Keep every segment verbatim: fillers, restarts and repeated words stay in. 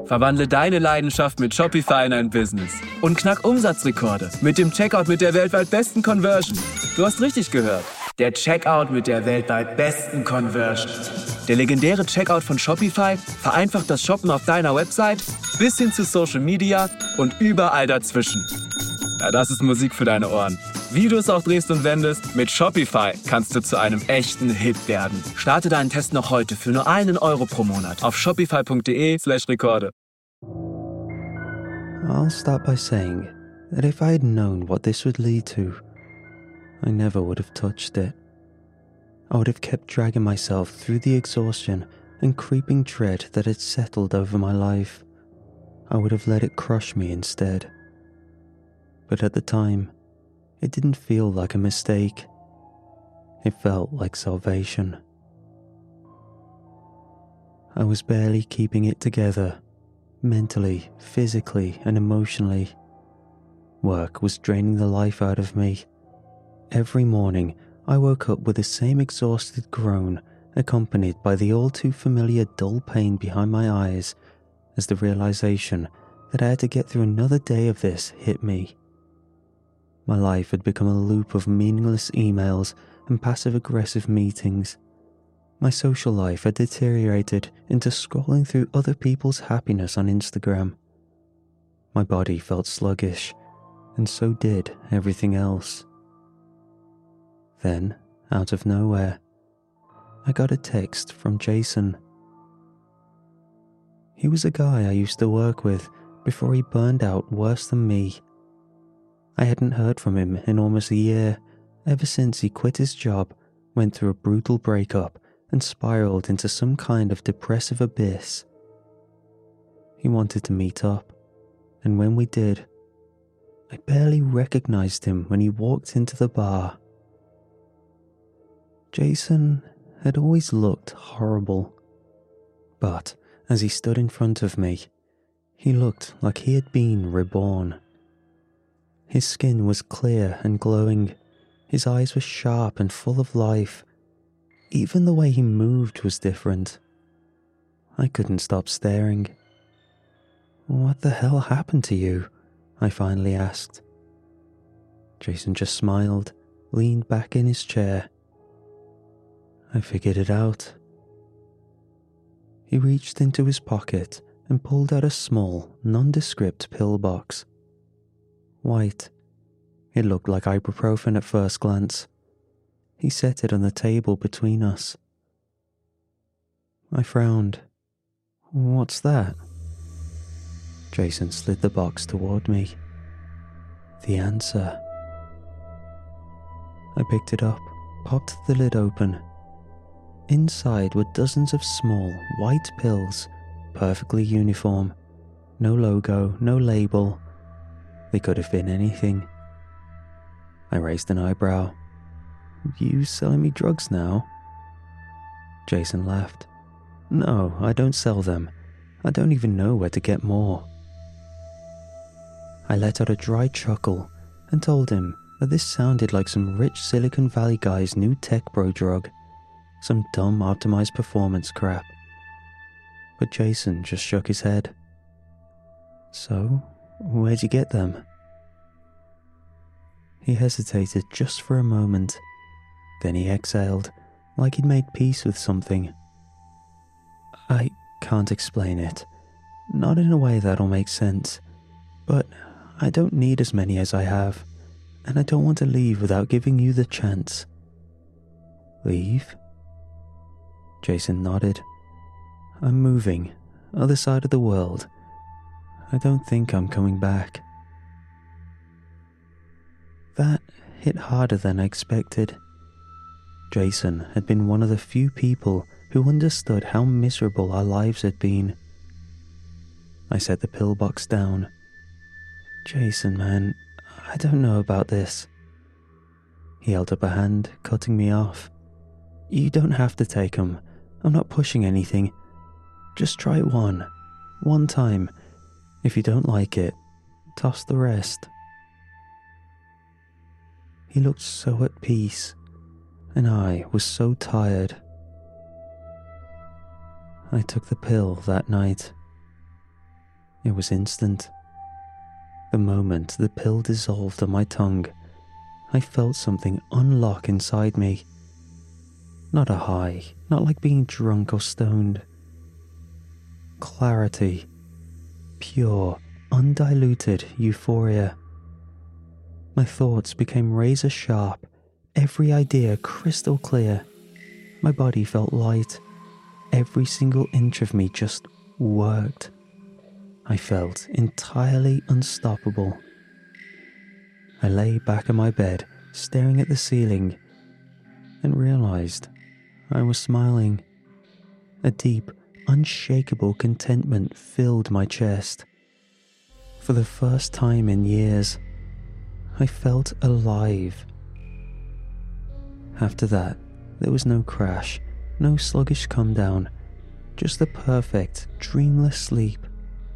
Verwandle deine Leidenschaft mit Shopify in ein Business und knack Umsatzrekorde mit dem Checkout mit der weltweit besten Conversion. Du hast richtig gehört. Der Checkout mit der weltweit besten Conversion. Der legendäre Checkout von Shopify vereinfacht das Shoppen auf deiner Website bis hin zu Social Media und überall dazwischen. Ja, das ist Musik für deine Ohren. Wie du es auch drehst und wendest, mit Shopify kannst du zu einem echten Hit werden. Starte deinen Test noch heute für nur einen Euro pro Monat auf shopify.de slash Rekorde. I'll start by saying that if I had known what this would lead to, I never would have touched it. I would have kept dragging myself through the exhaustion and creeping dread that had settled over my life. I would have let it crush me instead. But at the time, it didn't feel like a mistake. It felt like salvation. I was barely keeping it together, mentally, physically, and emotionally. Work was draining the life out of me. Every morning, I woke up with the same exhausted groan, accompanied by the all too familiar dull pain behind my eyes, as the realization that I had to get through another day of this hit me. My life had become a loop of meaningless emails and passive-aggressive meetings. My social life had deteriorated into scrolling through other people's happiness on Instagram. My body felt sluggish, and so did everything else. Then, out of nowhere, I got a text from Jason. He was a guy I used to work with before he burned out worse than me. I hadn't heard from him in almost a year, ever since he quit his job, went through a brutal breakup, and spiraled into some kind of depressive abyss. He wanted to meet up, and when we did, I barely recognized him when he walked into the bar. Jason had always looked horrible, but as he stood in front of me, he looked like he had been reborn. His skin was clear and glowing, his eyes were sharp and full of life. Even the way he moved was different. I couldn't stop staring. "What the hell happened to you?" I finally asked. Jason just smiled, leaned back in his chair. "I figured it out." He reached into his pocket and pulled out a small, nondescript pill box. White. It looked like ibuprofen at first glance. He set it on the table between us. I frowned. "What's that?" Jason slid the box toward me. The answer. I picked it up, popped the lid open. Inside were dozens of small, white pills, perfectly uniform. No logo, no label. They could have been anything. I raised an eyebrow. "You selling me drugs now?" Jason laughed. "No, I don't sell them. I don't even know where to get more." I let out a dry chuckle and told him that this sounded like some rich Silicon Valley guy's new tech bro drug, some dumb optimized performance crap. But Jason just shook his head. "So, where'd you get them?" He hesitated just for a moment. Then he exhaled, like he'd made peace with something. "I can't explain it. Not in a way that'll make sense. But I don't need as many as I have, and I don't want to leave without giving you the chance." "Leave?" Jason nodded. "I'm moving, other side of the world. I don't think I'm coming back." That hit harder than I expected. Jason had been one of the few people who understood how miserable our lives had been. I set the pillbox down. "Jason, man, I don't know about this." He held up a hand, cutting me off. "You don't have to take them. I'm not pushing anything. Just try one. One time. If you don't like it, toss the rest." He looked so at peace, and I was so tired. I took the pill that night. It was instant. The moment the pill dissolved on my tongue, I felt something unlock inside me. Not a high, not like being drunk or stoned. Clarity. Pure, undiluted euphoria. My thoughts became razor sharp, every idea crystal clear. My body felt light. Every single inch of me just worked. I felt entirely unstoppable. I lay back in my bed, staring at the ceiling, and realized I was smiling. A deep, unshakable contentment filled my chest. For the first time in years, I felt alive. After that, there was no crash, no sluggish come down, just the perfect, dreamless sleep.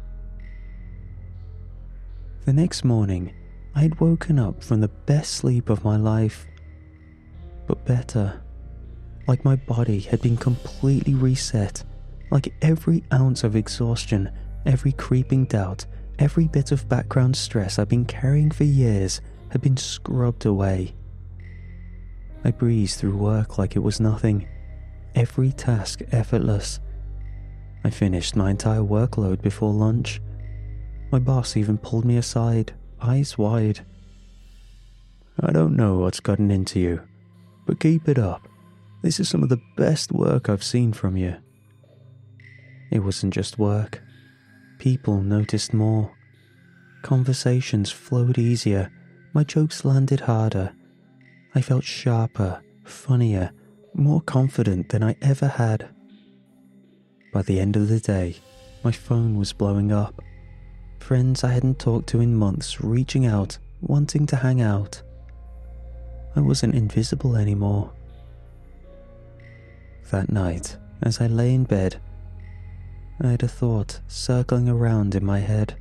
The next morning, I had woken up from the best sleep of my life, but better. Like my body had been completely reset, like every ounce of exhaustion, every creeping doubt, every bit of background stress I'd been carrying for years had been scrubbed away. I breezed through work like it was nothing, every task effortless. I finished my entire workload before lunch. My boss even pulled me aside, eyes wide. "I don't know what's gotten into you, but keep it up. This is some of the best work I've seen from you." It wasn't just work. People noticed more. Conversations flowed easier. My jokes landed harder. I felt sharper, funnier, more confident than I ever had. By the end of the day, my phone was blowing up. Friends I hadn't talked to in months reaching out, wanting to hang out. I wasn't invisible anymore. That night, as I lay in bed, I had a thought circling around in my head.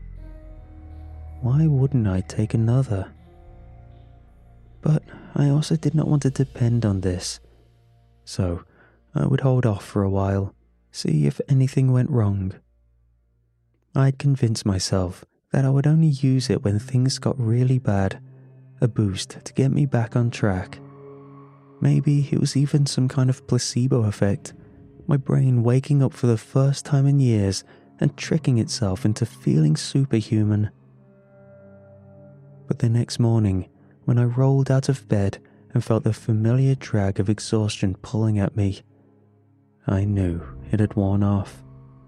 Why wouldn't I take another? But I also did not want to depend on this, so I would hold off for a while, see if anything went wrong. I'd convinced myself that I would only use it when things got really bad, a boost to get me back on track. Maybe it was even some kind of placebo effect, my brain waking up for the first time in years and tricking itself into feeling superhuman. But the next morning, when I rolled out of bed and felt the familiar drag of exhaustion pulling at me, I knew it had worn off.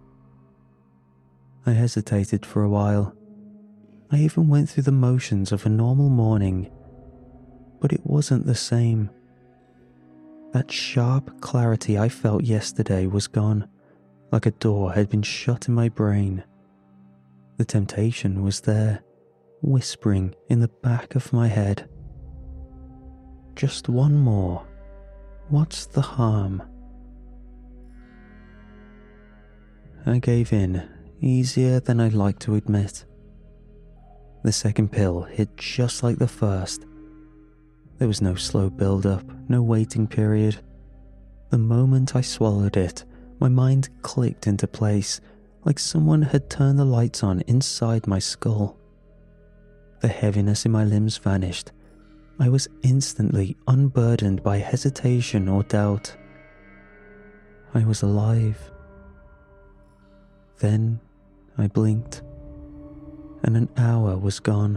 I hesitated for a while. I even went through the motions of a normal morning, but it wasn't the same. That sharp clarity I felt yesterday was gone, like a door had been shut in my brain. The temptation was there, whispering in the back of my head. Just one more. What's the harm? I gave in, easier than I'd like to admit. The second pill hit just like the first. There was no slow build-up, no waiting period. The moment I swallowed it, my mind clicked into place, like someone had turned the lights on inside my skull. The heaviness in my limbs vanished. I was instantly unburdened by hesitation or doubt. I was alive. Then I blinked, and an hour was gone.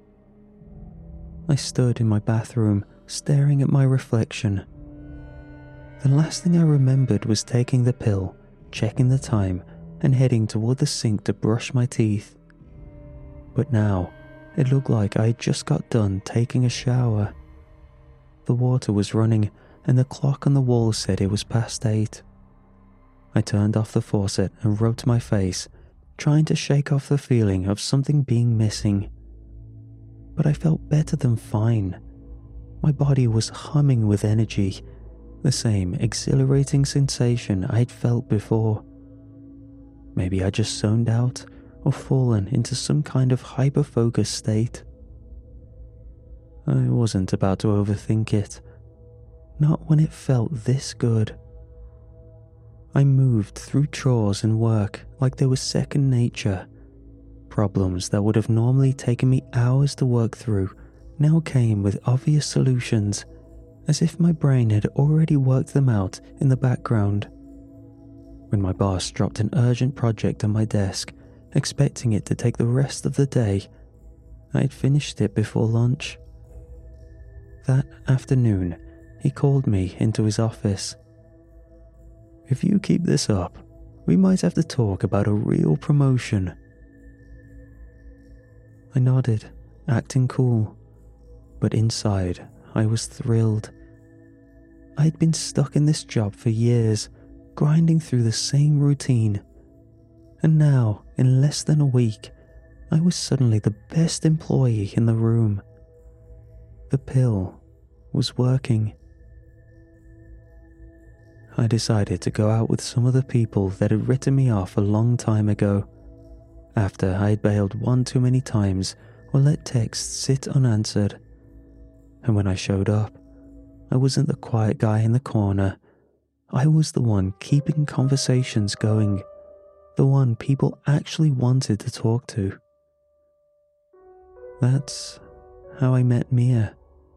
I stood in my bathroom, staring at my reflection. The last thing I remembered was taking the pill, checking the time, and heading toward the sink to brush my teeth. But now, it looked like I had just got done taking a shower. The water was running, and the clock on the wall said it was past eight. I turned off the faucet and rubbed my face, trying to shake off the feeling of something being missing. But I felt better than fine. My body was humming with energy, the same exhilarating sensation I'd felt before. Maybe I just zoned out or fallen into some kind of hyper-focused state. I wasn't about to overthink it, not when it felt this good. I moved through chores and work like they were second nature, problems that would have normally taken me hours to work through now came with obvious solutions, as if my brain had already worked them out in the background. When my boss dropped an urgent project on my desk, expecting it to take the rest of the day, I had finished it before lunch. That afternoon, he called me into his office. "If you keep this up, we might have to talk about a real promotion." I nodded, acting cool, but inside I was thrilled. I had been stuck in this job for years, grinding through the same routine, and now, in less than a week, I was suddenly the best employee in the room. The pill was working. I decided to go out with some of the people that had written me off a long time ago, after I had bailed one too many times or let texts sit unanswered. And when I showed up, I wasn't the quiet guy in the corner. I was the one keeping conversations going, the one people actually wanted to talk to. That's how I met Mia.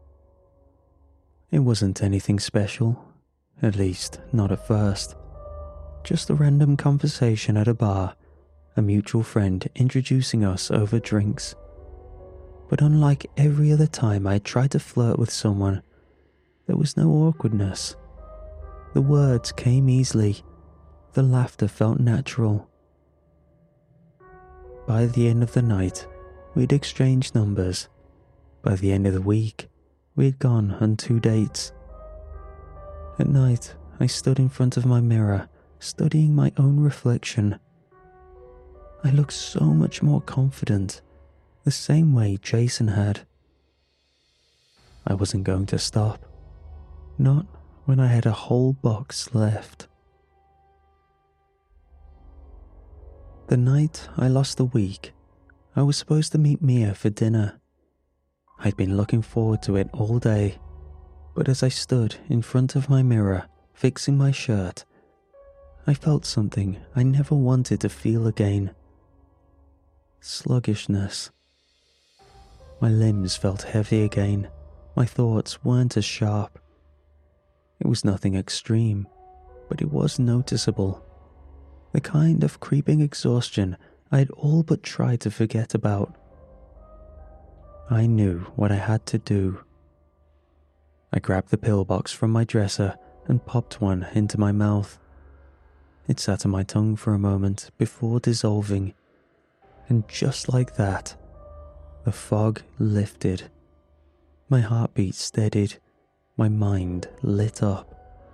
It wasn't anything special, at least not at first. Just a random conversation at a bar, a mutual friend introducing us over drinks. But unlike every other time I tried to flirt with someone, there was no awkwardness. The words came easily. The laughter felt natural. By the end of the night, we'd exchanged numbers. By the end of the week, we had gone on two dates. At night, I stood in front of my mirror, studying my own reflection. I looked so much more confident, the same way Jason had. I wasn't going to stop. Not when I had a whole box left. The night I lost the week, I was supposed to meet Mia for dinner. I'd been looking forward to it all day, but as I stood in front of my mirror, fixing my shirt, I felt something I never wanted to feel again. Sluggishness. My limbs felt heavy again. My thoughts weren't as sharp. It was nothing extreme, but it was noticeable. The kind of creeping exhaustion I had all but tried to forget about. I knew what I had to do. I grabbed the pillbox from my dresser and popped one into my mouth. It sat on my tongue for a moment before dissolving, and just like that, the fog lifted. My heartbeat steadied, my mind lit up.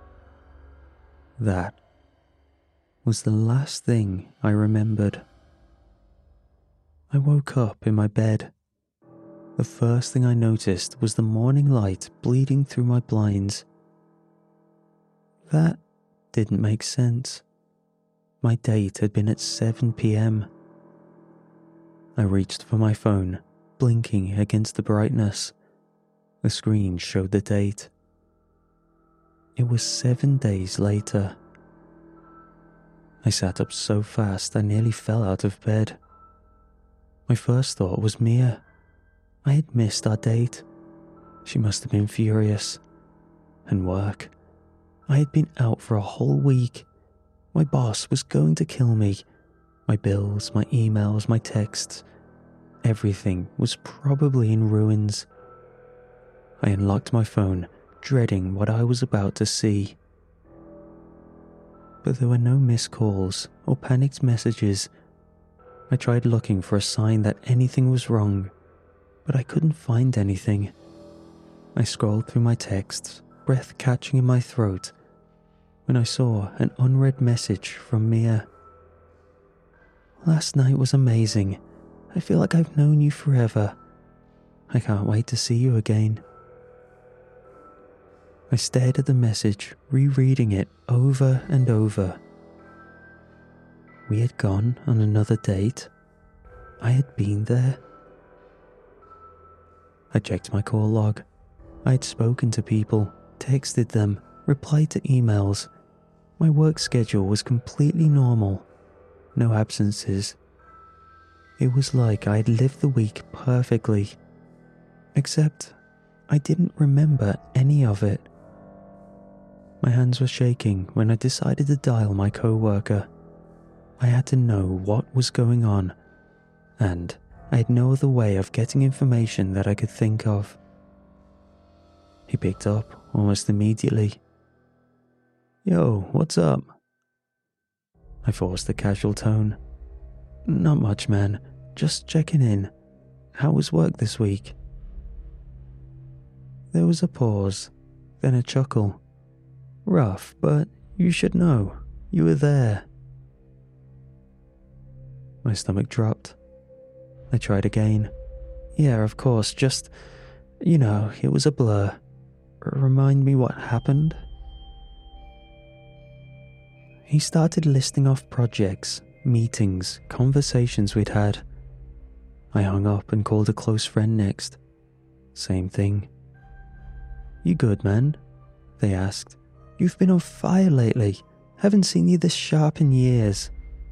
That was the last thing I remembered. I woke up in my bed. The first thing I noticed was the morning light bleeding through my blinds. That didn't make sense. My date had been at seven p.m. I reached for my phone, blinking against the brightness. The screen showed the date. It was seven days later. I sat up so fast I nearly fell out of bed. My first thought was Mia. I had missed our date. She must have been furious. And work. I had been out for a whole week. My boss was going to kill me. My bills, my emails, my texts. Everything was probably in ruins. I unlocked my phone, dreading what I was about to see. But there were no missed calls or panicked messages. I tried looking for a sign that anything was wrong, but I couldn't find anything. I scrolled through my texts, breath catching in my throat, when I saw an unread message from Mia. "Last night was amazing. I feel like I've known you forever. I can't wait to see you again." I stared at the message, rereading it over and over. We had gone on another date. I had been there. I checked my call log. I had spoken to people, texted them, replied to emails. My work schedule was completely normal. No absences. It was like I had lived the week perfectly, except I didn't remember any of it. My hands were shaking when I decided to dial my co-worker. I had to know what was going on, and I had no other way of getting information that I could think of. He picked up almost immediately. "Yo, what's up?" I forced a casual tone. "Not much, man. Just checking in. How was work this week?" There was a pause, then a chuckle. "Rough, but you should know. You were there." My stomach dropped. I tried again. "Yeah, of course, just, you know, it was a blur. Remind me what happened?" He started listing off projects, meetings, conversations we'd had. I hung up and called a close friend next. Same thing. "You good, man?" they asked. "You've been on fire lately. Haven't seen you this sharp in years."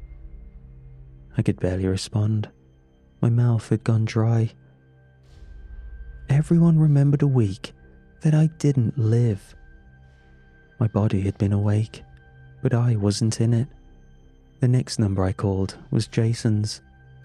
I could barely respond. My mouth had gone dry. Everyone remembered a week that I didn't live. My body had been awake, but I wasn't in it. The next number I called was Jason's.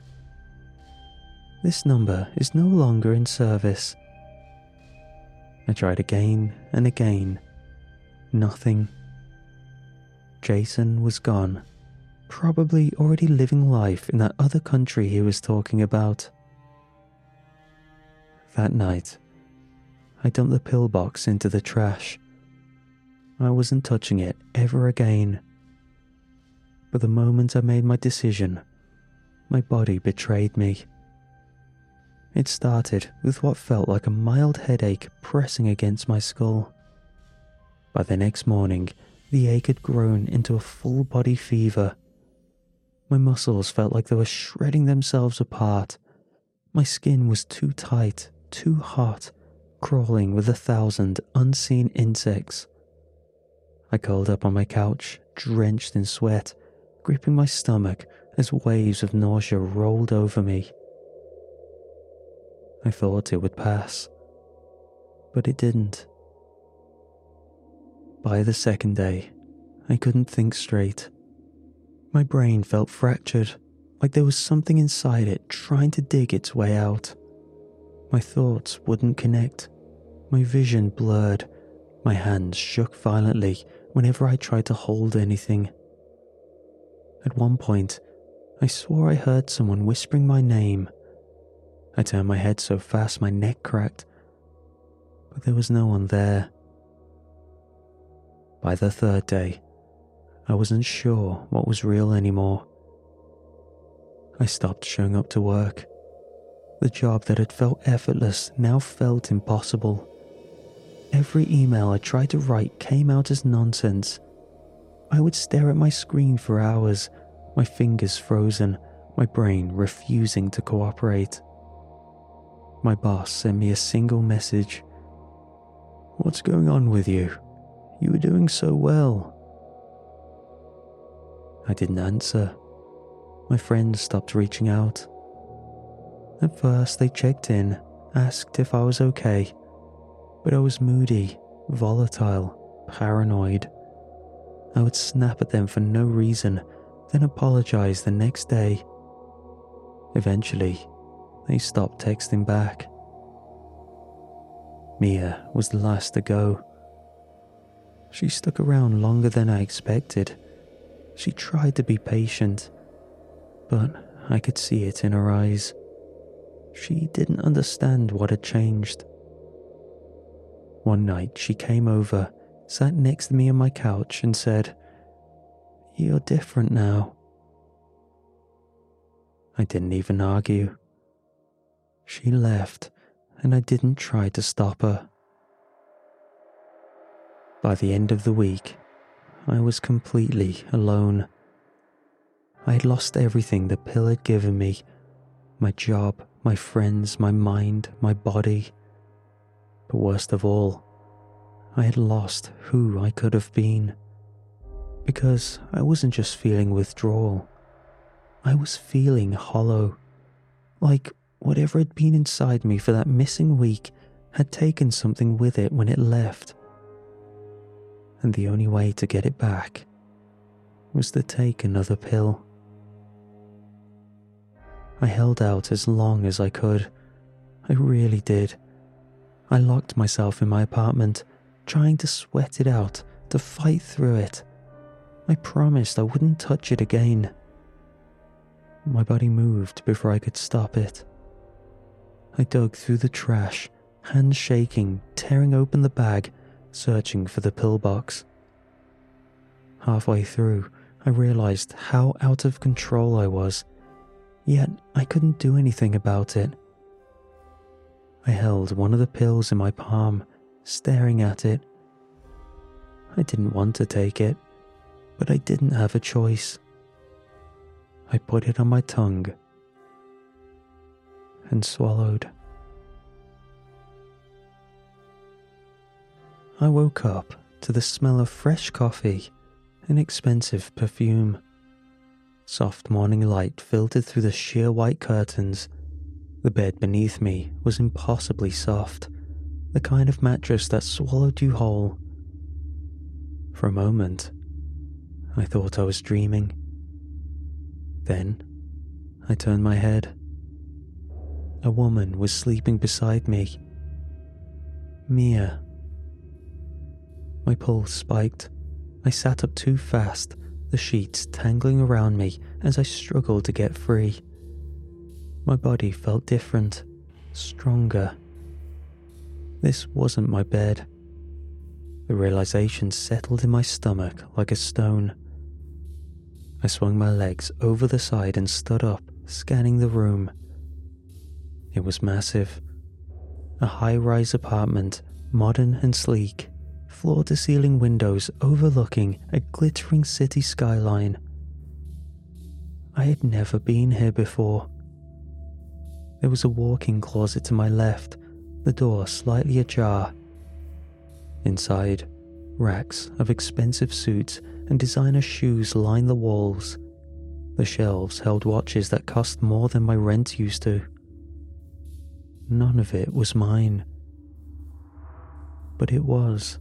"This number is no longer in service." I tried again and again. Nothing. Jason was gone, probably already living life in that other country he was talking about. That night, I dumped the pillbox into the trash. I wasn't touching it ever again. But the moment I made my decision, my body betrayed me. It started with what felt like a mild headache pressing against my skull. By the next morning, the ache had grown into a full-body fever. My muscles felt like they were shredding themselves apart. My skin was too tight, too hot, crawling with a thousand unseen insects. I curled up on my couch, drenched in sweat, gripping my stomach as waves of nausea rolled over me. I thought it would pass, but it didn't. By the second day, I couldn't think straight. My brain felt fractured, like there was something inside it trying to dig its way out. My thoughts wouldn't connect. My vision blurred. My hands shook violently whenever I tried to hold anything. At one point, I swore I heard someone whispering my name. I turned my head so fast my neck cracked, but there was no one there. By the third day, I wasn't sure what was real anymore. I stopped showing up to work. The job that had felt effortless now felt impossible. Every email I tried to write came out as nonsense. I would stare at my screen for hours, my fingers frozen, my brain refusing to cooperate. My boss sent me a single message. "What's going on with you? You were doing so well." I didn't answer. My friends stopped reaching out. At first they checked in, asked if I was okay, but I was moody, volatile, paranoid. I would snap at them for no reason, then apologize the next day. Eventually, they stopped texting back. Mia was the last to go. She stuck around longer than I expected. She tried to be patient, but I could see it in her eyes. She didn't understand what had changed. One night she came over, sat next to me on my couch and said, "You're different now." I didn't even argue. She left, and I didn't try to stop her. By the end of the week, I was completely alone. I had lost everything the pill had given me: my job, my friends, my mind, my body. But worst of all, I had lost who I could have been. Because I wasn't just feeling withdrawal. I was feeling hollow, like whatever had been inside me for that missing week had taken something with it when it left. And the only way to get it back was to take another pill. I held out as long as I could. I really did. I locked myself in my apartment, trying to sweat it out, to fight through it. I promised I wouldn't touch it again. My body moved before I could stop it. I dug through the trash, hands shaking, tearing open the bag, searching for the pillbox. Halfway through, I realized how out of control I was, yet I couldn't do anything about it. I held one of the pills in my palm, staring at it. I didn't want to take it, but I didn't have a choice. I put it on my tongue and swallowed. I woke up to the smell of fresh coffee and expensive perfume. Soft morning light filtered through the sheer white curtains. The bed beneath me was impossibly soft, the kind of mattress that swallowed you whole. For a moment, I thought I was dreaming. Then, I turned my head. A woman was sleeping beside me. Mia. My pulse spiked. I sat up too fast, the sheets tangling around me as I struggled to get free. My body felt different, stronger. This wasn't my bed. The realization settled in my stomach like a stone. I swung my legs over the side and stood up, scanning the room. It was massive. A high-rise apartment, modern and sleek, floor-to-ceiling windows overlooking a glittering city skyline. I had never been here before. There was a walk-in closet to my left, the door slightly ajar. Inside, racks of expensive suits and designer shoes lined the walls. The shelves held watches that cost more than my rent used to. None of it was mine. But it was.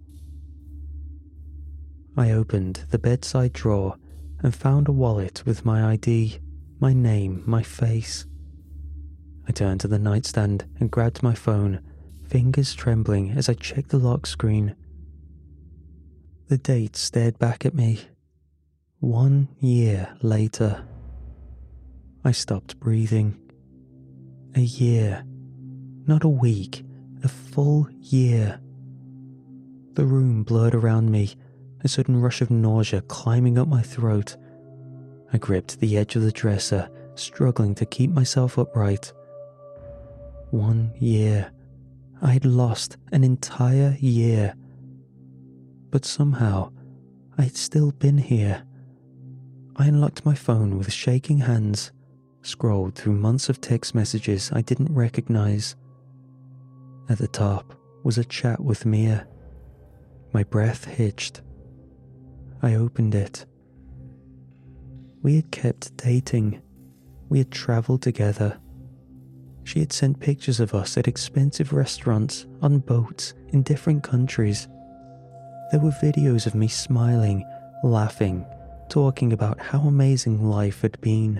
I opened the bedside drawer and found a wallet with my I D, my name, my face. I turned to the nightstand and grabbed my phone, fingers trembling as I checked the lock screen. The date stared back at me. One year later. I stopped breathing. A year. Not a week. A full year. The room blurred around me, a sudden rush of nausea climbing up my throat. I gripped the edge of the dresser, struggling to keep myself upright. One year. I had lost an entire year. But somehow, I had still been here. I unlocked my phone with shaking hands, scrolled through months of text messages I didn't recognize. At the top was a chat with Mia. My breath hitched. I opened it. We had kept dating. We had traveled together. She had sent pictures of us at expensive restaurants, on boats, in different countries. There were videos of me smiling, laughing, talking about how amazing life had been.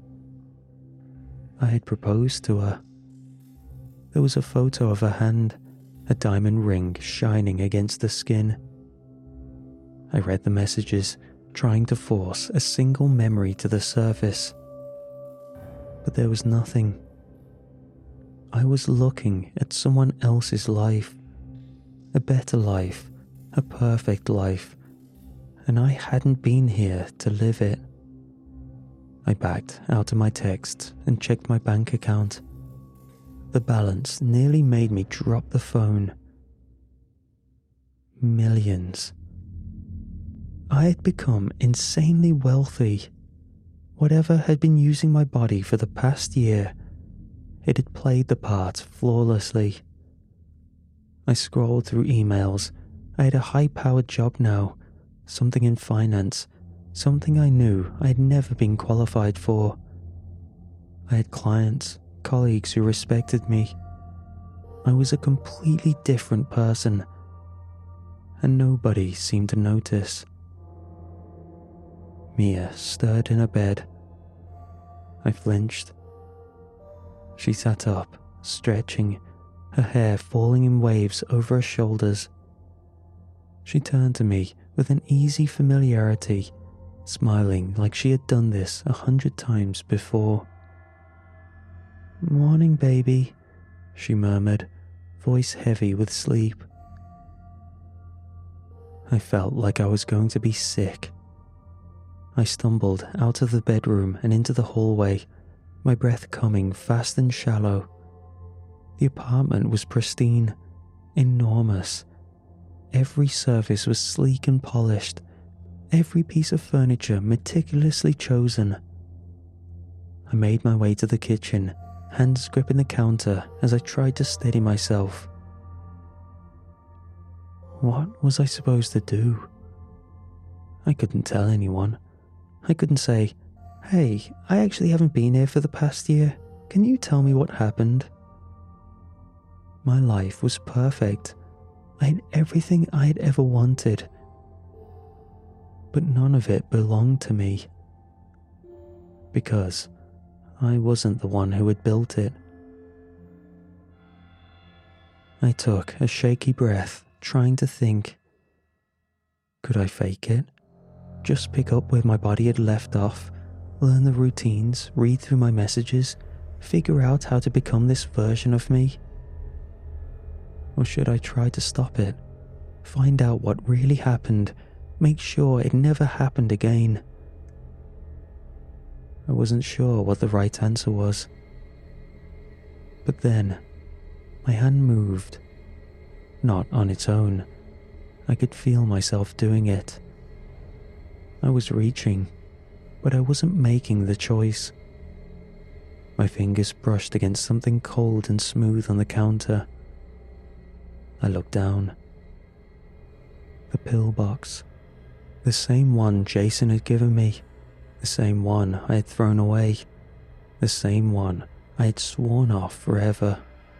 I had proposed to her. There was a photo of her hand, a diamond ring shining against the skin. I read the messages, trying to force a single memory to the surface. But there was nothing. I was looking at someone else's life, a better life, a perfect life, and I hadn't been here to live it. I backed out of my texts and checked my bank account. The balance nearly made me drop the phone. Millions. I had become insanely wealthy. Whatever had been using my body for the past year, it had played the part flawlessly. I scrolled through emails. I had a high-powered job now, something in finance, something I knew I had never been qualified for. I had clients, colleagues who respected me. I was a completely different person, and nobody seemed to notice. Mia stirred in her bed. I flinched. She sat up, stretching, her hair falling in waves over her shoulders. She turned to me with an easy familiarity, smiling like she had done this a hundred times before. "Morning, baby," she murmured, voice heavy with sleep. I felt like I was going to be sick. I stumbled out of the bedroom and into the hallway, my breath coming fast and shallow. The apartment was pristine, enormous. Every surface was sleek and polished, every piece of furniture meticulously chosen. I made my way to the kitchen, hands gripping the counter as I tried to steady myself. What was I supposed to do? I couldn't tell anyone. I couldn't say, "Hey, I actually haven't been here for the past year. Can you tell me what happened?" My life was perfect. I had everything I had ever wanted. But none of it belonged to me. Because I wasn't the one who had built it. I took a shaky breath, trying to think. Could I fake it? Just pick up where my body had left off, learn the routines, read through my messages, figure out how to become this version of me? Or should I try to stop it, find out what really happened, make sure it never happened again? I wasn't sure what the right answer was. But then, my hand moved. Not on its own. I could feel myself doing it. I was reaching, but I wasn't making the choice. My fingers brushed against something cold and smooth on the counter. I looked down. The pill box. The same one Jason had given me. The same one I had thrown away. The same one I had sworn off forever.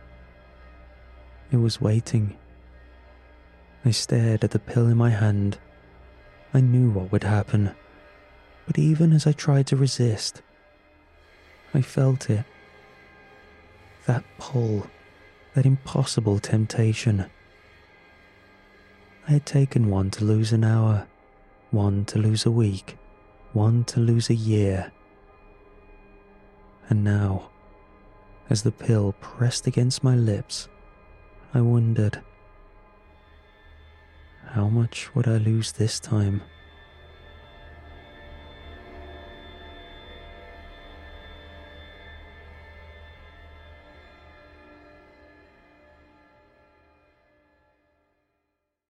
It was waiting. I stared at the pill in my hand. I knew what would happen, but even as I tried to resist, I felt it. That pull, that impossible temptation. I had taken one to lose an hour, one to lose a week, one to lose a year. And now, as the pill pressed against my lips, I wondered, how much would I lose this time?